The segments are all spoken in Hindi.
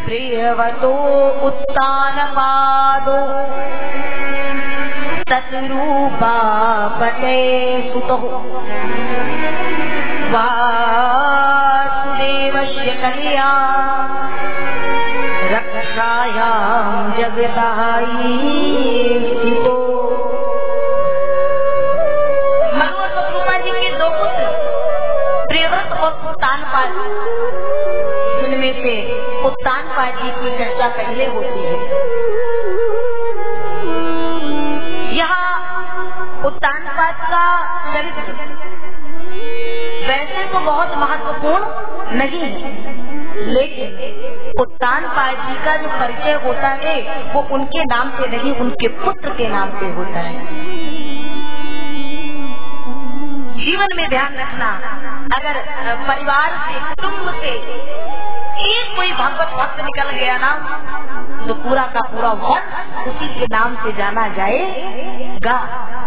प्रियवतो उत्तानपादो तद्रूपा पटे सुतो वासुदेवस्य कन्या रक्षायां जगदाई स्थितो। मनु और शत्रुपा जी के दो पुत्र प्रियव्रत और उत्तानपाद, जिनमें से उत्तानपाद जी की चर्चा पहले होती है। यहाँ उत्तानपाद का चरित्र वैसे तो बहुत महत्वपूर्ण नहीं है, लेकिन उत्तानपाद जी का जो परिचय होता है वो उनके नाम से नहीं, उनके पुत्र के नाम से होता है। जीवन में ध्यान रखना, अगर परिवार से, कुटुंब से एक कोई भगवत भक्त निकल गया ना, तो पूरा का पूरा वंश उसी के नाम से जाना जाएगा।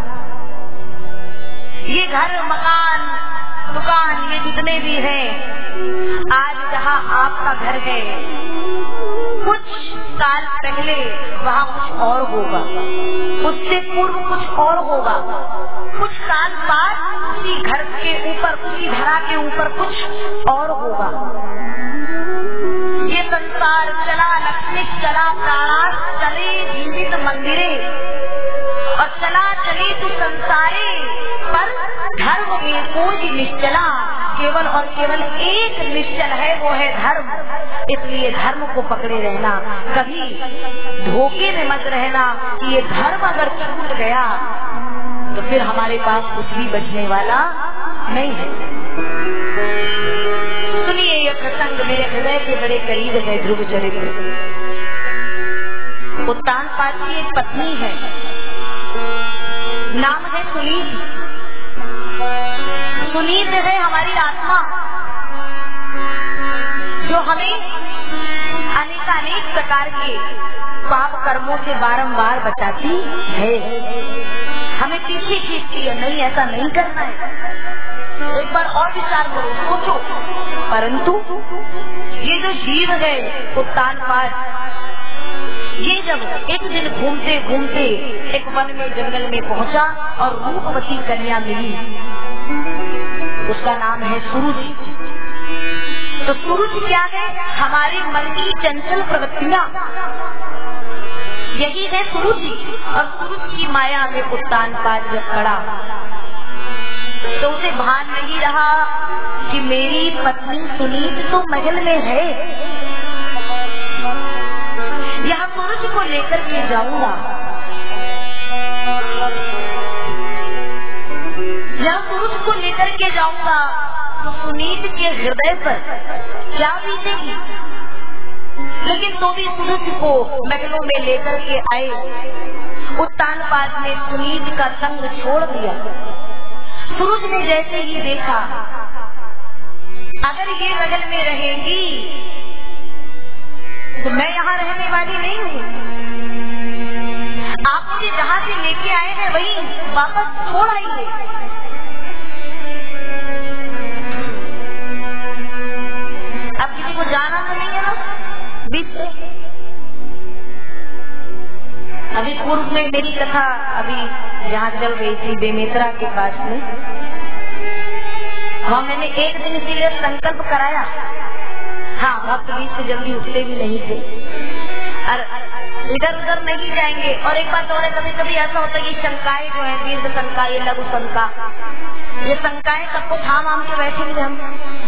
ये घर, मकान, दुकान, ये जितने भी हैं, आज जहाँ आपका घर है, कुछ साल पहले वहाँ कुछ और होगा, उससे पूर्व कुछ और होगा, कुछ साल बाद उसी घर के ऊपर, उसी धरा के ऊपर कुछ और होगा। ये संसार चला लक्ष्मी, चला प्राणास, चले जीवित मंदिरे, और चला चले तू संसारे, पर धर्म में कोई निश्चला, केवल और केवल एक निश्चल है, वो है धर्म। इसलिए धर्म को पकड़े रहना, कभी धोखे में मत रहना कि ये धर्म अगर छूट गया तो फिर हमारे पास कुछ भी बचने वाला नहीं है। सुनिए ये प्रसंग मेरे हृदय के बड़े करीब है, ध्रुव चरित्र। उत्तानपाद की एक पत्नी है, नाम है सुनीत। सुनीत है हमारी आत्मा, जो हमें अनेकानेक प्रकार के पाप कर्मों से बारंबार बचाती है, हमें पीछे खींचती है, नहीं ऐसा नहीं करना है, एक बार और विचार करो, सोचो। परंतु ये जो जीव है उत्तानपाद, ये जब एक दिन घूमते घूमते एक वन में, जंगल में पहुंचा और रूपवती कन्या मिली, उसका नाम है सूरज। तो सूरज क्या है? हमारे मन की चंचल प्रवृत्तियां, यही है सूरज। और सूरज की माया में उत्तानपाद जब पड़ा तो उसे भान नहीं रहा कि मेरी पत्नी सुनीत तो महल में है, यहाँ सूरज को लेकर के जाऊंगा, यहाँ सूरज को लेकर के जाऊंगा तो सुनीत के हृदय पर क्या बीतेगी। लेकिन तो भी सूरज को महलों में लेकर के आए, उत्तानपाद ने सुनीत का संग छोड़ दिया। सूरज ने जैसे ही देखा, अगर ये महल में रहेंगी तो मैं यहाँ रहने वाली नहीं हूँ, आप मुझे जहाँ से लेके आए हैं वही वापस छोड़ आइए। अब किसी को जाना तो नहीं है ना बीच से। अभी पूर्व में मेरी कथा अभी जहाँ चल रही थी बेमेतरा के पास में, वहाँ मैंने एक दिन इसीलिए संकल्प कराया। हाँ, भक्त बीच से जल्दी उठते भी नहीं थे और इधर उधर नहीं जाएंगे। और एक बात और है, कभी कभी ऐसा होता है कि शंकाएं जो है, दीर्घ शंका, ये लघु शंका, ये शंकाएं सबको थाम के बैठेंगे हम।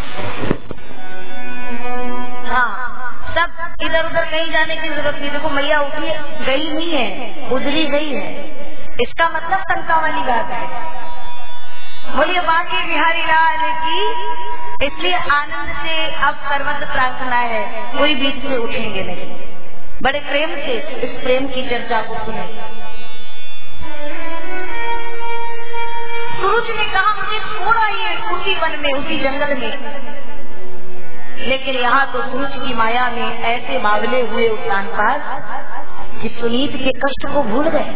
हाँ, सब इधर उधर कहीं जाने की जरूरत नहीं। देखो मैया उठी गई नहीं है, उधरी गई है, इसका मतलब शंका वाली बात है। बोलिए बाकी बिहारी लाल की। इसलिए आनंद से अब सर्वत्र प्रार्थना है, कोई बीच में उठेंगे नहीं। बड़े प्रेम से इस प्रेम की चर्चा को सुने। सूरज ने कहा मुझे छोड़ आइए उसी वन में, उसी जंगल में। लेकिन यहाँ तो सूरज की माया में ऐसे बावले हुए उत्तानपाद कि सुनीत के कष्ट को भूल गए।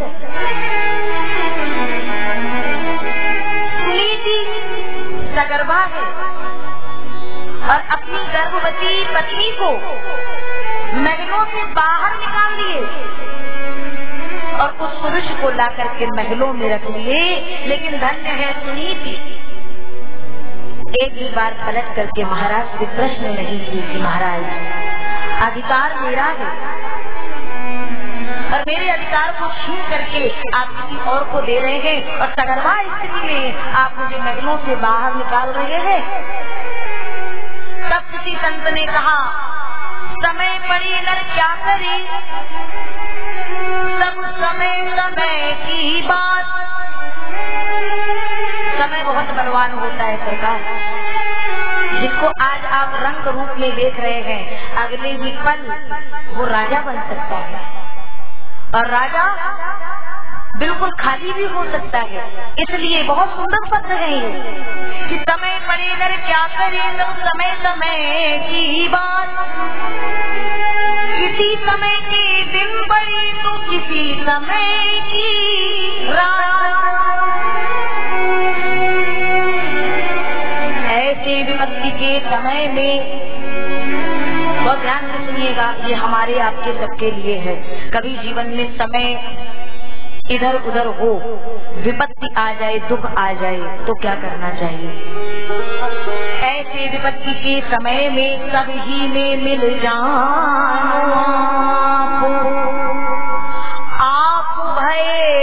सुनीत सगर्भा है और अपनी गर्भवती पत्नी को को ला करके महलों में रख लिए, लेकिन धन्य है सुनीति, एक भी बार पलट करके महाराज से प्रश्न नहीं किए कि महाराज अधिकार मेरा है और मेरे अधिकार को छीन करके आप किसी और को दे रहे हैं और सगर्भा स्थिति में आप मुझे महलों से बाहर निकाल रहे हैं। तब किसी संत ने कहा, समय पड़ी नर क्या करे, सब समय समय की बात। समय बहुत बलवान होता है सरकार, जिसको आज आप रंग रूप में देख रहे हैं, अगले ही पल वो राजा बन सकता है और राजा बिल्कुल खाली भी हो सकता है। इसलिए बहुत सुंदर पद है ये कि समय पड़े नर क्या करे, सब समय समय की बात। किसी समय के दिन पड़े तो किसी समय की रात। ऐसे विपत्ति के समय में बहुत ध्यान से सुनिएगा, ये हमारे आपके सबके लिए है। कभी जीवन में समय इधर उधर हो, विपत्ति आ जाए, दुख आ जाए तो क्या करना चाहिए? ऐसे विपत्ति के समय में सब ही में मिल जाओ आप भये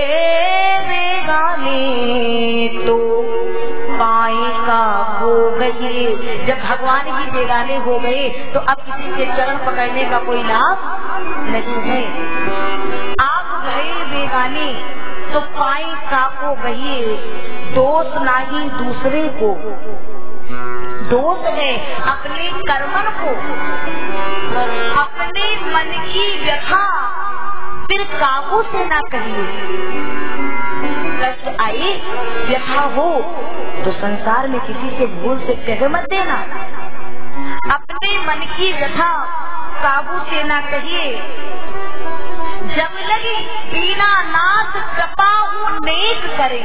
बेगाने तो पाएगा हो गए। जब भगवान ही बेगाने हो गए तो अब किसी के चरण पकड़ने का कोई लाभ नहीं है। आप गए बेगाने तो पाए काको गए, दोष नहीं दूसरे को, दोष है अपने कर्मन को, अपने मन की व्यथा फिर काबू से ना कहिए। कष्ट आए, व्यथा हो तो संसार में किसी से भूल से कह मत देना। अपने मन की व्यथा काबू से ना कहिए। जब लगी दीना नाथ कृपा नेक करे,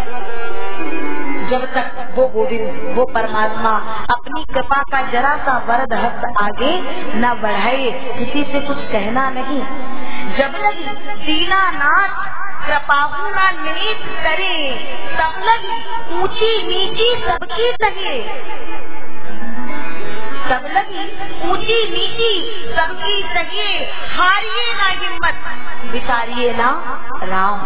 जब तक वो गोविंद, वो परमात्मा अपनी कृपा का जरा सा वरद हस्त आगे न बढ़ाए, किसी से कुछ कहना नहीं। जब लगी दीना नाथ कृपा नेक करे, तब लगी ऊंची नीची सबकी सहे, तब लगी ऊंची नीची सबकी सहे। हारिए ना हिम्मत, बिसारिए ना राम,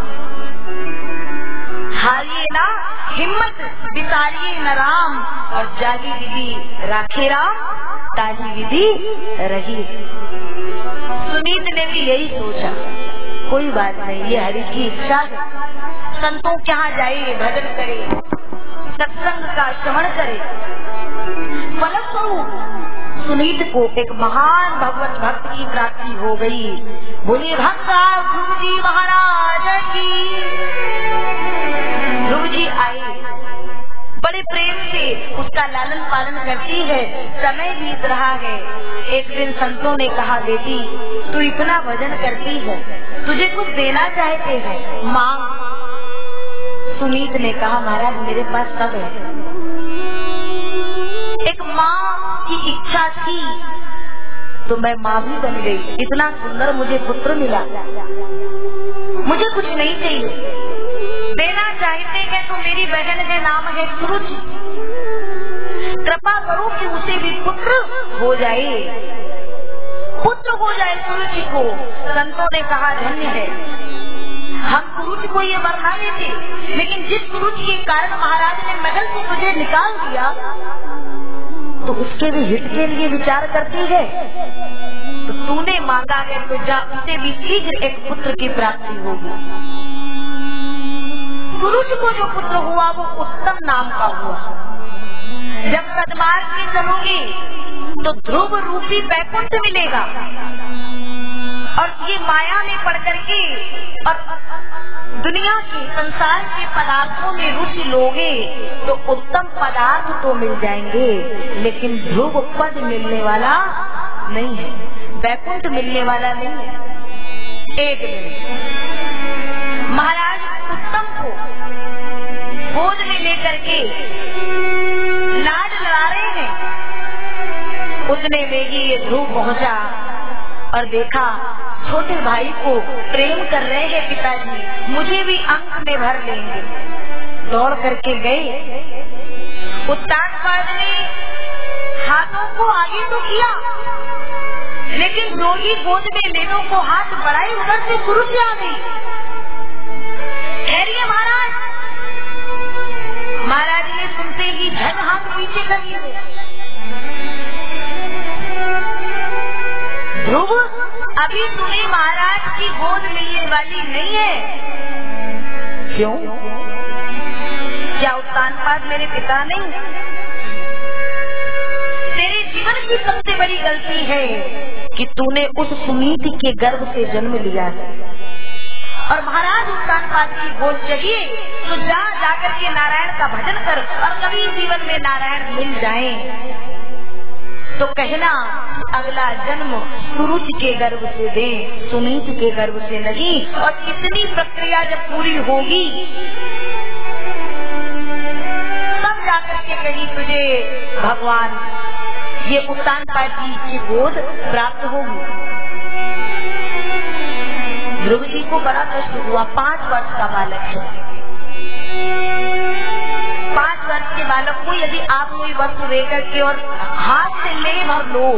हारिए ना हिम्मत, बिसारिए न राम। और जागी विधि राखे राम, ताजी विधि रही। सुनीत ने भी यही सोचा, कोई बात नहीं, ये हरि की इच्छा है। संतों के यहाँ जाए, भजन करे, सत्संग का श्रवण करे। फलस्वरूप सुनीत को एक महान भगवत भक्त की प्राप्ति हो गई। बोले भक्ता ध्रुव जी महाराज की। ध्रुव जी आए, बड़े प्रेम से उसका लालन पालन करती है। समय बीत रहा है। एक दिन संतों ने कहा, बेटी तू इतना भजन करती है, तुझे कुछ देना चाहते हैं, मांग। सुनीत ने कहा, महाराज मेरे पास सब है। एक माँ की इच्छा थी तो मैं माँ भी बन गई। इतना सुंदर मुझे पुत्र मिला, मुझे कुछ नहीं चाहिए। देना चाहते हैं तो मेरी बहन है, नाम है सुरुचि, कृपा करो कि उसे भी पुत्र हो जाए, पुत्र हो जाए सुरुचि को। संतों ने कहा, धन्य है, हम सुरुचि को ये वर ना देते, लेकिन जिस सुरुचि के कारण महाराज ने महल से तुझे निकाल दिया तो उसके भी हित के लिए विचार करती है। तो तूने मांगा है तो जा, उसे भी शीघ्र एक पुत्र की प्राप्ति होगी। सुरुचि को जो पुत्र हुआ वो उत्तम नाम का हुआ। जब सदमार्ग में चलोगे तो ध्रुव रूपी वैकुंठ मिलेगा, और ये माया में पड़ करके और दुनिया के संसार के पदार्थों में रुचि लोगे तो उत्तम पदार्थ तो मिल जाएंगे, लेकिन ध्रुव पद मिलने वाला नहीं है, वैकुंठ मिलने वाला नहीं है। एक दिन महाराज उत्तम को गोद में लेकर के लाड लड़ा रहे हैं। उतने में ही ये ध्रुव पहुंचा और देखा छोटे भाई को प्रेम कर रहे हैं पिताजी, मुझे भी अंक में भर लेंगे। दौड़ करके गए। उत्तानपाद ने हाथों को आगे तो किया, लेकिन जो ही गोद में लेनों को हाथ बढ़ाए उधर से सूरज आ गई। ठहरिए महाराज। महाराज ने सुनते ही झट हाथ पीछे कर लिए। ध्रुव, अभी तुम्हें महाराज की गोद मिलने वाली नहीं है। क्यों? क्या उत्तानपाद मेरे पिता नहीं? तेरे जीवन की सबसे बड़ी गलती है कि तूने उस सुनीति के गर्भ से जन्म लिया है। और महाराज उत्तानपाद की गोद चाहिए तो जाकर के नारायण का भजन कर, और कभी जीवन में नारायण मिल जाए तो कहना अगला जन्म सुरुचि के गर्भ से दे, सुनीति के गर्भ से नहीं। और कितनी प्रक्रिया जब पूरी होगी तब जाकर के कहीं तुझे भगवान ये उत्तानपाद जी की गोद प्राप्त होगी। ध्रुव जी को बड़ा कष्ट हुआ। 5 वर्ष का बालक है। 5 वर्ष के बालक को यदि आप कोई वस्तु लेकर के और हाथ से ले भर लो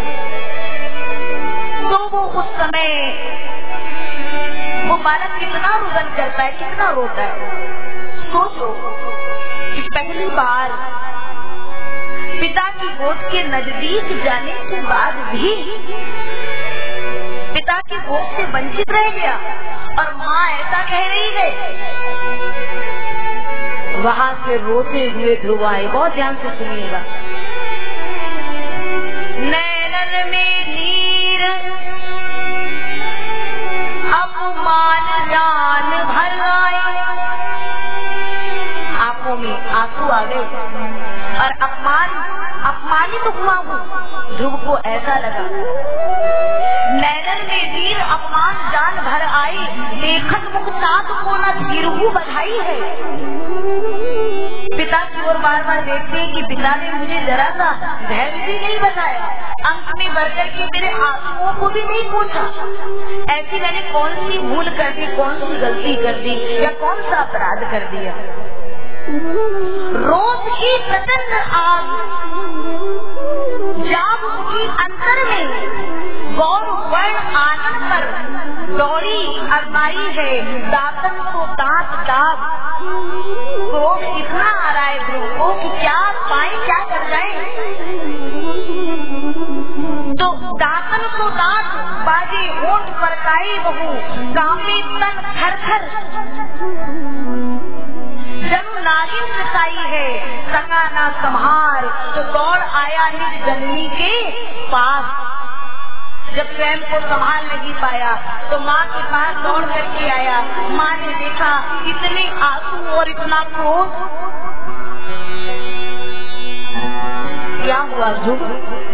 तो वो उस समय वो बालक कितना रुदन करता है, कितना रोता है। सोचो कि पहली बार पिता की गोद के नजदीक जाने के बाद भी पिता की गोद से वंचित रह गया, और माँ ऐसा कह रही है। वहाँ से रोते हुए ध्रुव आए। बहुत ध्यान से सुनिएगा। नैनन में नीर अपमान जान भर आए। आंखों में आंसू आ गए और अपमानित हुआ हूँ। ध्रुव को ऐसा लगा। नैनन में वीर अपमान जान भर आई, लेखन मुख सात को न धीरहु बधाई है। पिता की ओर बार बार देखते हैं कि पिता ने मुझे जरा सा धैर्य भी नहीं बताया, अंक में बढ़कर के मेरे आंसुओं को भी नहीं पूछा। ऐसी मैंने कौन सी भूल कर दी, कौन सी गलती कर दी, या कौन सा अपराध कर दिया। रोज की प्रचंड आग जाग उठी अंतर में, गौर वर्ण आनंद पर दौड़ी अरमाई है। दातन को दांत दाग, क्रोध इतना आ रहा है ध्रुव को कि क्या पाए क्या कर जाए। तो दातन को दांत बाजे होंठ पर काई बहू, कांपे तन थर थर, जन्म नागिन सताई है सका ना संहार। तो दौड़ आया निज जननी के पास। जब स्वयं को संभाल नहीं पाया तो माँ के पास दौड़ करके आया। माँ ने देखा इतने आंसू और इतना क्रोध। क्या हुआ ध्रुव?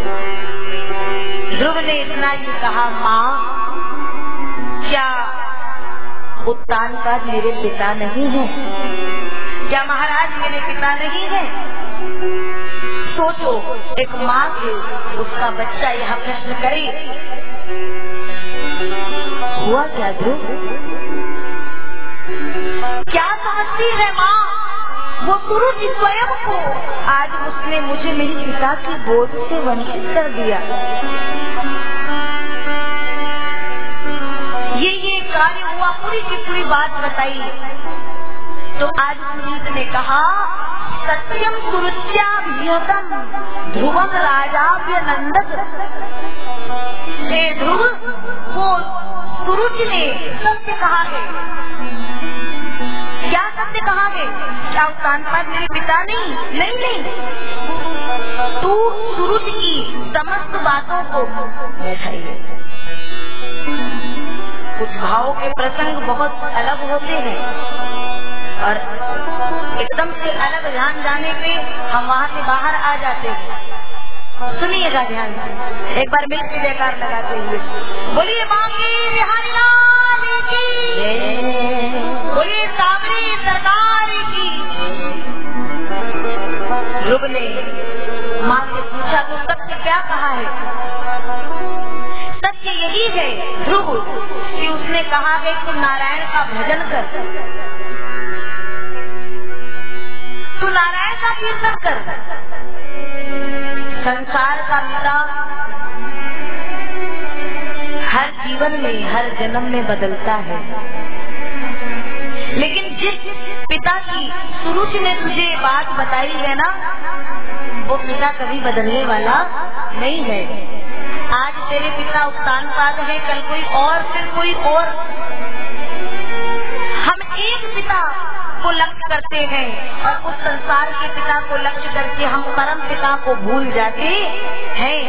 ध्रुव ने इतना ही कहा, माँ क्या उत्तानपाद मेरे पिता नहीं है? क्या महाराज मेरे पिता नहीं है? सोचो, एक माँ से उसका बच्चा यह प्रश्न करे। हुआ क्या ध्रुव? क्या समझती है माँ? वो सूरज स्वयं को आज उसने मुझे मेरी पिता की गोद से वंचित कर दिया। ये कार्य हुआ, पूरी की पूरी बात बताई। तो आज सुनीत ने कहा, सत्यम सुरुच्याभिहतम ध्रुवम राजाभ्य नंदक। हे ध्रुव, वो सुरुच ने सत्य कहा है। क्या सत्य कहा है? क्या उत्तानपाद मेरे पिता नहीं? नहीं, तू सुरुच की समस्त बातों को बैठाइए। कुछ भावों के प्रसंग बहुत अलग होते हैं और एकदम से अलग ध्यान जाने पे हम वहाँ से बाहर आ जाते हैं। सुनिएगा ध्यान से, एक बार मिलकर जयकार लगाते हुए बोलिए बांके बिहारी लाल की, बोलिए साबरी सरकार की। ध्रुव ने माँ से पूछा तो सत्य क्या कहा है? सत्य यही है ध्रुव कि उसने कहा है कि नारायण का भजन कर, तू नारायण का कीर्तन कर। संसार का पिता हर जीवन में, हर जन्म में बदलता है, लेकिन जिस पिता की शुरू में तुझे बात बताई है ना, वो पिता कभी बदलने वाला नहीं है। आज तेरे पिता उत्तानपाद है, कल कोई और, फिर कोई और। हम एक पिता को लक्ष्य करते हैं और उस संसार के पिता को लक्ष्य करके हम परम पिता को भूल जाते हैं।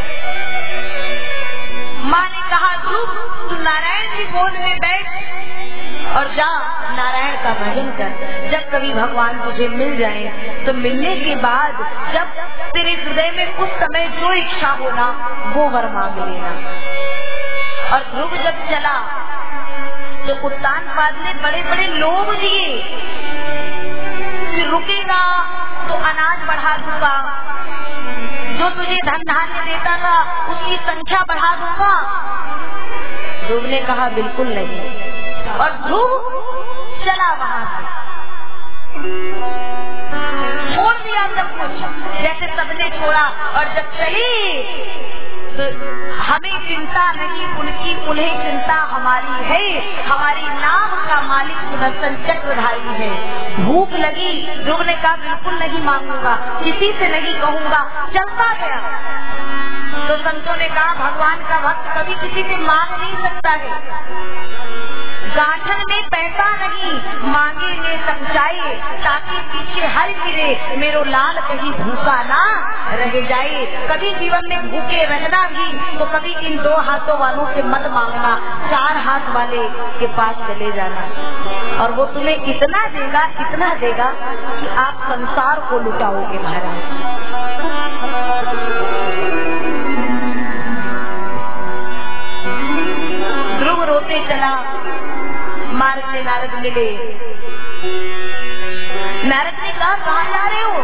माँ ने कहा ध्रुव तू नारायण की गोद में बैठ और जा नारायण का भजन कर। जब कभी भगवान तुझे मिल जाए तो मिलने के बाद जब तेरे हृदय में उस समय जो इच्छा होना वो वर मांग लेना। और ध्रुव जब चला तो उत्तानपाद ने बड़े बड़े लोभ दिए कि रुकेगा तो अनाज बढ़ा दूंगा, जो तुझे धन धान्य देता था उसकी संख्या बढ़ा दूंगा। ध्रुव ने कहा बिल्कुल नहीं, और ध्रुव चला वहां से, छोड़ दिया सब कुछ जैसे सबने छोड़ा। और जब चली तो हमें चिंता नहीं उनकी, उन्हें चिंता हमारी है। हमारी नाव का मालिक सुदर्शन चक्रधारी है। भूख लगी, ध्रुव ने कहा बिल्कुल नहीं मांगूंगा, किसी से नहीं कहूंगा, चलता गया। तो संतों ने कहा भगवान का भक्त कभी किसी से मांग नहीं सकता है। गांठन में पैसा नहीं, मांगे में समझाए, ताकि पीछे हर फिरे मेरो लाल कहीं भूखा ना रह जाए। कभी जीवन में भूखे रहना भी तो कभी इन दो हाथों वालों से मत मांगना, चार हाथ वाले के पास चले जाना और वो तुम्हें इतना देगा कि आप संसार को लुटाओगे महाराज। ध्रुव रोते चला, मार्ग में नारद मिले। नारद ने कहा कहाँ जा रहे हो?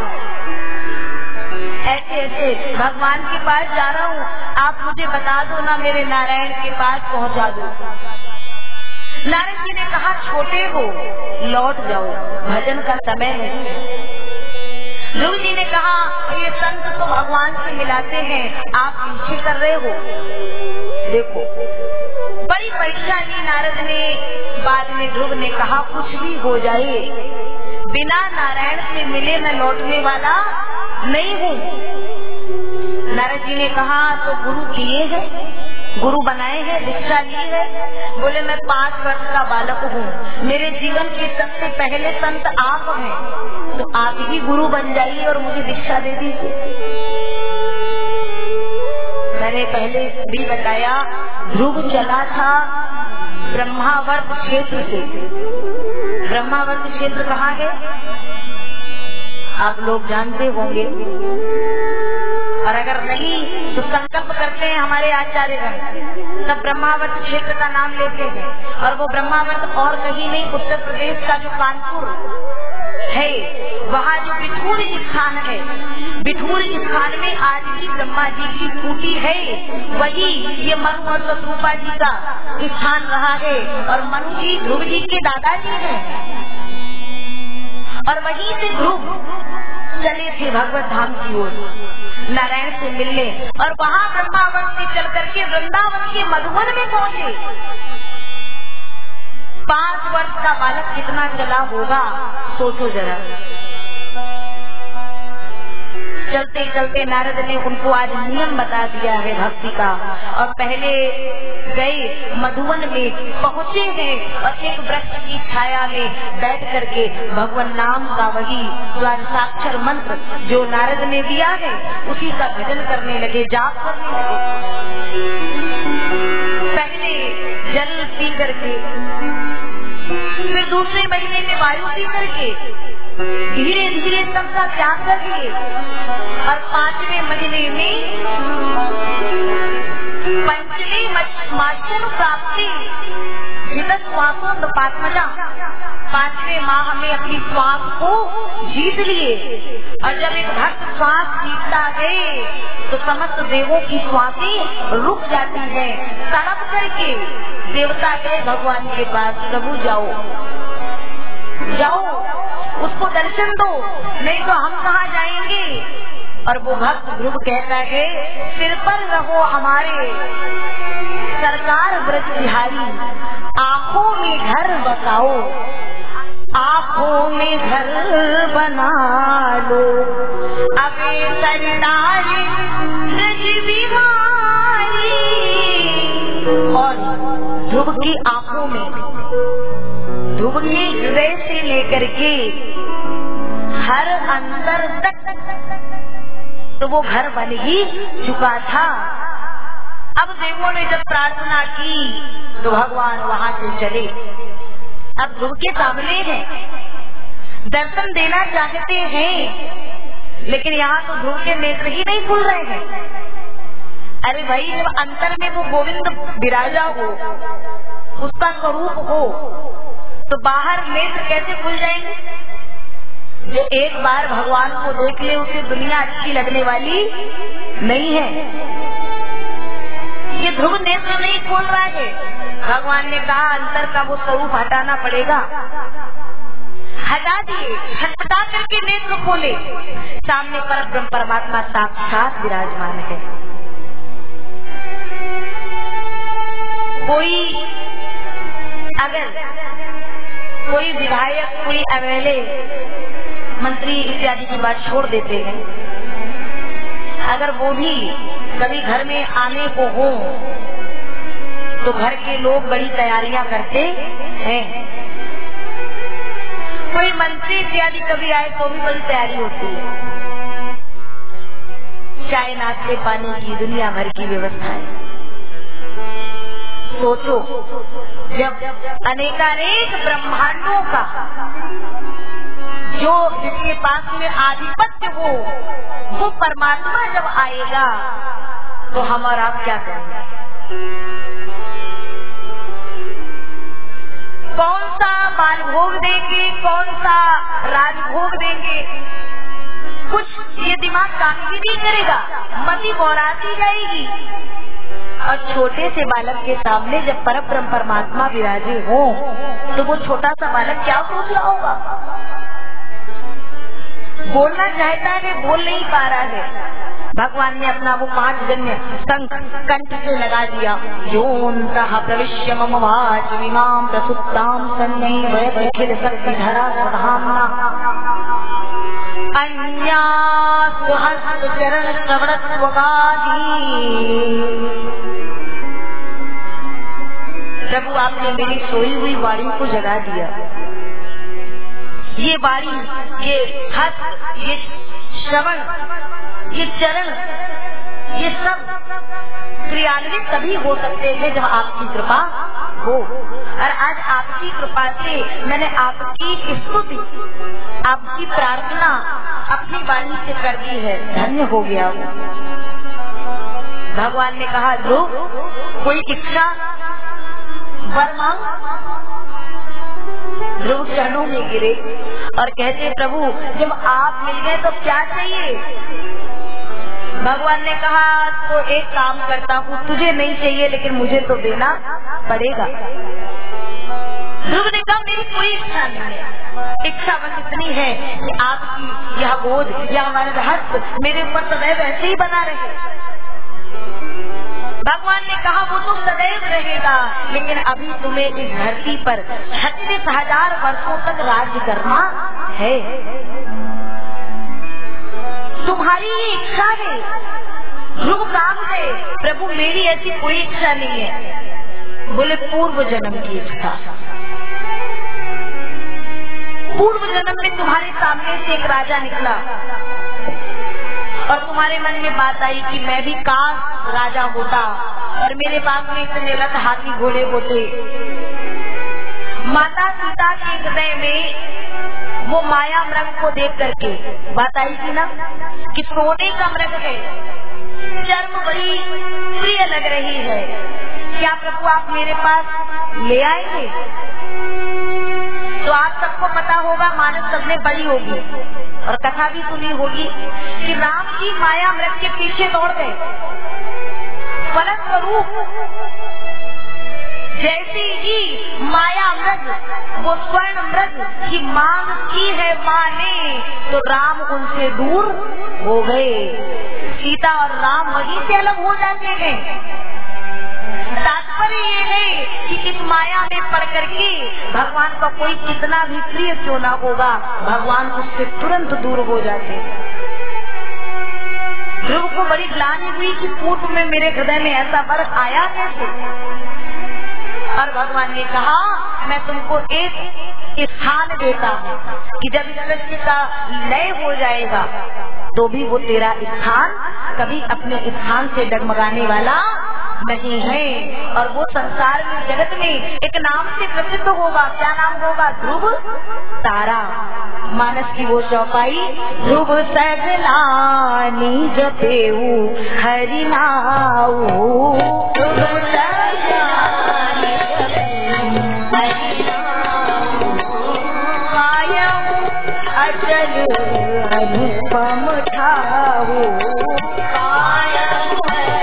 ऐसे ऐसे भगवान के पास जा रहा हूँ, आप मुझे बता दो ना, मेरे नारायण के पास पहुँचा दो। नारद जी ने कहा छोटे हो, लौट जाओ, भजन का समय है। ध्रुव जी ने कहा ये संत तो भगवान से मिलाते हैं, आप पीछे कर रहे हो। देखो बड़ी परीक्षा ली नारद ने। बाद में ध्रुव ने कहा कुछ भी हो जाए, बिना नारायण से मिले मैं लौटने वाला नहीं हूँ। नारद जी ने कहा तो गुरु किए हैं, गुरु बनाए हैं, दीक्षा ली है? बोले मैं 5 वर्ष का बालक हूँ, मेरे जीवन के सबसे पहले संत आप हैं, तो आप ही गुरु बन जाइए और मुझे दीक्षा दे दीजिए। मैंने पहले भी बताया ध्रुव चला था ब्रह्मावर्त क्षेत्र से। ब्रह्मावर्त क्षेत्र कहाँ है आप लोग जानते होंगे, और अगर नहीं तो संकल्प करते हैं हमारे आचार्यगण, तब ब्रह्मावर्त क्षेत्र का नाम लेते हैं। और वो ब्रह्मावर्त और कहीं नहीं, उत्तर प्रदेश का जो कानपुर है, वहाँ जो बिठूर स्थान है, बिठूर स्थान में आज भी ब्रह्मा जी की कुटी है। वही ये मनु और शत्रुपा जी का स्थान रहा है, और मनु जी ध्रुव जी के दादाजी हैं। और वहीं से ध्रुव चले थे भगवत धाम की ओर नारायण से मिलने, और वहाँ ब्रह्मावर्त से चल करके वृंदावन के मधुवन में पहुँचे। 5 वर्ष का बालक कितना चला होगा सोचो जरा। चलते चलते नारद ने उनको आज नियम बता दिया है भक्ति का, और पहले गए मधुवन में पहुँचे हैं और एक वृक्ष की छाया में बैठ करके भगवान नाम का वही स्वाक्षर मंत्र जो नारद ने दिया है उसी का भजन करने लगे, जाप करने लगे। पहले जल पी करके, फिर दूसरे महीने में वायु पी करके धीरे धीरे सबका त्याग कर दिए, और 5वें महीने में पंचमी माचन प्राप्ति पात्मजा, 5वें माह में अपनी श्वास को जीत लिए। और जब एक भक्त श्वास जीतता है तो समस्त देवों की श्वासें रुक जाती है। तड़प करके देवता गए भगवान के पास, प्रभु जाओ जाओ, उसको दर्शन दो, नहीं तो हम कहाँ जाएंगे। और वो भक्त ध्रुव कहता है, सिर पर रहो हमारे सरकार ब्रज बिहारी, आँखों में घर बसाओ, आँखों में घर बना लो, अबे सरदार ब्रज बिहारी। और ध्रुव की आँखों में, ध्रुव के हृदय से लेकर के हर अंतर तक तो वो घर बन ही चुका था। अब देवों ने जब प्रार्थना की तो भगवान वहाँ से चले। अब ध्रुव के सामने हैं, दर्शन देना चाहते हैं, लेकिन यहाँ तो ध्रुव के नेत्र ही नहीं खुल रहे हैं। अरे भाई, जब अंतर में वो गोविंद विराजा हो, उसका स्वरूप हो, तो बाहर नेत्र कैसे खुल जाएंगे। जो एक बार भगवान को देख ले, उसे दुनिया अच्छी लगने वाली नहीं है। ये ध्रुव नेत्र नहीं खोल रहा है। भगवान ने कहा अंतर का वो स्वरूप हटाना पड़ेगा। हटा दिए, छटपटा करके नेत्र खोले, सामने परब्रह्म परमात्मा साक्षात विराजमान है। कोई विधायक, कोई एमएलए, मंत्री इत्यादि की बात छोड़ देते हैं, अगर वो भी कभी घर में आने को हो तो घर के लोग बड़ी तैयारियां करते हैं। कोई मंत्री इत्यादि कभी आए तो भी बड़ी तैयारी होती है, चाय नाश्ते पानी की दुनिया भर की व्यवस्था है। सोचो, जब अनेकानेक ब्रह्मांडों का जो जिसके पास में आधिपत्य हो, वो परमात्मा जब आएगा तो हम और आप क्या करेंगे। कौन सा बालभोग देंगे, कौन सा राजभोग देंगे, कुछ ये दिमाग काम ही नहीं करेगा, मति बौराती जाएगी। और छोटे से बालक के सामने जब परब्रह्म परमात्मा विराजे हो, तो वो छोटा सा बालक क्या सोच रहा होगा। बोलना चाहता है, बोल नहीं पा रहा है। भगवान ने अपना वो 5 जन्य शंख कंठ से लगा दिया। योऽन्तः प्रविश्य मम वाचमिमां प्रसुप्तां सन्नैव शक्तिधरा स्वधाम्ना अन्यास्तु हस्तचरण श्रवणत्वगादि। प्रभु, आपने मेरी सोई हुई वाणी को जगा दिया। ये वाणी, ये हस्त, ये श्रवण, ये चरण, ये सब क्रियान्वित तभी हो सकते हैं जब आपकी कृपा हो। और आज आपकी कृपा से मैंने आपकी स्तुति, आपकी प्रार्थना अपनी वाणी से कर दी है, धन्य हो गया। भगवान ने कहा, ध्रुव, कोई इच्छा वर मांग। ध्रुव चरणों में गिरे और कहते, प्रभु, जब आप मिल गए तो क्या चाहिए। भगवान ने कहा, तो एक काम करता हूँ, तुझे नहीं चाहिए लेकिन मुझे तो देना पड़ेगा। ध्रुव ने कहा, मेरी कोई इच्छा नहीं है, इच्छा बस इतनी है कि आपकी यह गोद या हमारे हस्त मेरे ऊपर सदैव ऐसे ही बना रहे। भगवान ने कहा, वो तो सदैव रहेगा, लेकिन अभी तुम्हें इस धरती पर 36,000 वर्षों तक राज्य करना है। तुम्हारी ये इच्छा है। ध्रुव काम है, प्रभु मेरी ऐसी कोई इच्छा नहीं है। बोले, पूर्व जन्म की इच्छा। पूर्व जन्म में तुम्हारे सामने से एक राजा निकला और तुम्हारे मन में बात आई कि मैं भी काश राजा होता और मेरे पास में इतने रथ हाथी घोड़े होते। माता सीता के हृदय में वो माया मृग को देख करके बात आई थी ना कि सोने का मृग है, चर्म बड़ी प्रिय लग रही है, क्या प्रभु आप मेरे पास ले आएंगे। तो आप सबको पता होगा, मानस सबने बड़ी होगी, और कथा भी सुनी होगी कि राम जी माया मृग के पीछे दौड़ गए। फलस्वरूप जैसे ही माया मृग वो स्वर्ण मृग की मांग की है माँ ने, तो राम उनसे दूर हो गए। सीता और राम वहीं से अलग हो जाते हैं। तात्पर्य ये है कि इस माया में पड़ करके भगवान का कोई कितना भी प्रिय क्यों ना होगा, भगवान उससे तुरंत दूर हो जाते हैं। ध्रुव को बड़ी ग्लानि हुई कि पूर्व में मेरे हृदय में ऐसा वर आया कैसे। और भगवान ने कहा मैं तुमको एक स्थान देता हूँ कि जब इस सृष्टि का लय हो जाएगा तो भी वो तेरा स्थान कभी अपने स्थान से डगमगाने वाला नहीं है। और वो संसार में जगत में एक नाम से प्रसिद्ध होगा। क्या नाम होगा? ध्रुव तारा। मानस की वो चौपाई, ध्रुव सगलानी जपेऊ हरि नाऊ, ध्रुव सगलानी हरि नाऊ, कायऊ अचल अनुपम ठाऊ, कायऊ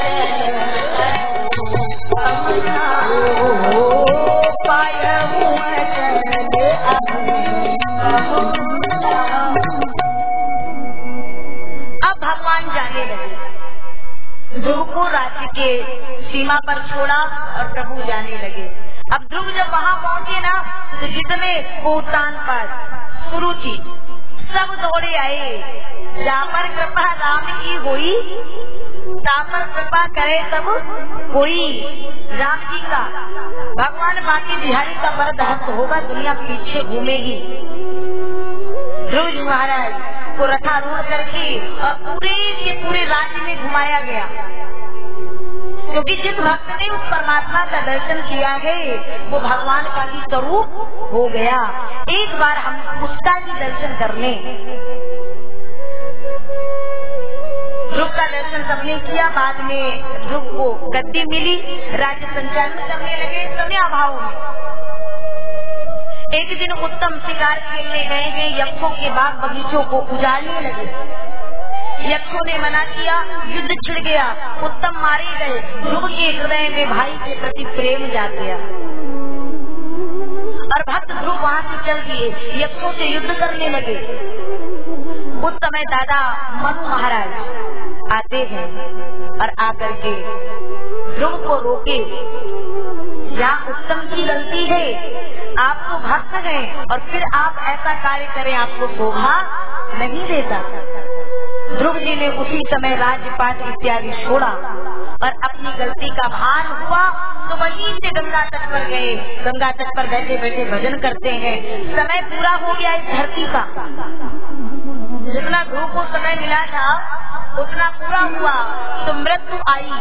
जाने लगे। ध्रुव को राज्य के सीमा पर छोड़ा और प्रभु जाने लगे। अब ध्रुव जब वहाँ पहुँचे ना, तो जितने भूतान पर सुरुचि सब दौड़े आए। जहाँ पर कृपा राम की हुई, जहाँ पर कृपा करे तब कोई। राम जी का भगवान बाकी बिहारी का बरदहस्त होगा, दुनिया पीछे घूमेगी। ध्रुव जी महाराज को रथारूढ़ करके और पूरे के पूरे राज्य में घुमाया गया, क्योंकि जिस भक्त ने उस परमात्मा का दर्शन किया है वो भगवान का ही स्वरूप हो गया। एक बार हम उसका भी दर्शन कर लें। ध्रुव का दर्शन सबने किया। बाद में ध्रुव को गद्दी मिली, राज्य संचालन करने लगे समय अभाव में। एक दिन उत्तम शिकार खेलने गए हैं, यक्षों के बाग बगीचों को उजाड़ने लगे। यक्षों ने मना किया, युद्ध छिड़ गया, उत्तम मारे गए। ध्रुव के हृदय में भाई के प्रति प्रेम जाग गया और भक्त ध्रुव वहाँ से चल दिए, यक्षों से युद्ध करने लगे। उस समय दादा मनु महाराज आते हैं और आकर के ध्रुव को रोके। यहाँ उत्तम की गलती है, आप तो भक्त हैं और फिर आप ऐसा कार्य करें, आपको शोभा नहीं देता। ध्रुव जी ने उसी समय राजपाट इत्यादि छोड़ा और अपनी गलती का भान हुआ तो वहीं से गंगा तट पर गए। गंगा तट पर बैठे बैठे भजन करते हैं। समय पूरा हो गया इस धरती का, जितना ध्रुव को समय मिला था उतना पूरा हुआ तो मृत्यु आई।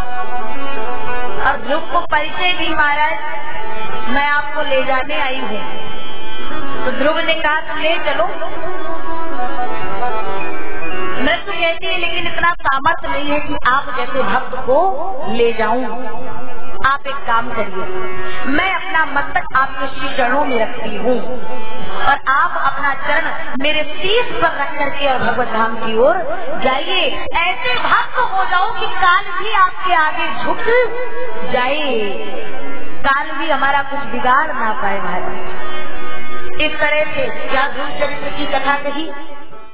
और ध्रुव को परिचय दी, महाराज मैं आपको ले जाने आई हूँ। तो ध्रुव ने कहा तुम ले चलो। मृत्यु कहती है लेकिन इतना सामर्थ्य नहीं है कि आप जैसे भक्त को ले जाऊं। आप एक काम करिए, मैं अपना मस्तक आपके श्री चरणों में रखती हूँ और आप अपना चरण मेरे शीश पर रख करके और भगवत धाम की ओर जाइए। ऐसे भक्त हो जाओ कि काल भी आपके आगे झुक जाए, काल भी हमारा कुछ बिगाड़ ना पाए। महाराज इस तरह से क्या ध्रुव चरित्र की कथा कही।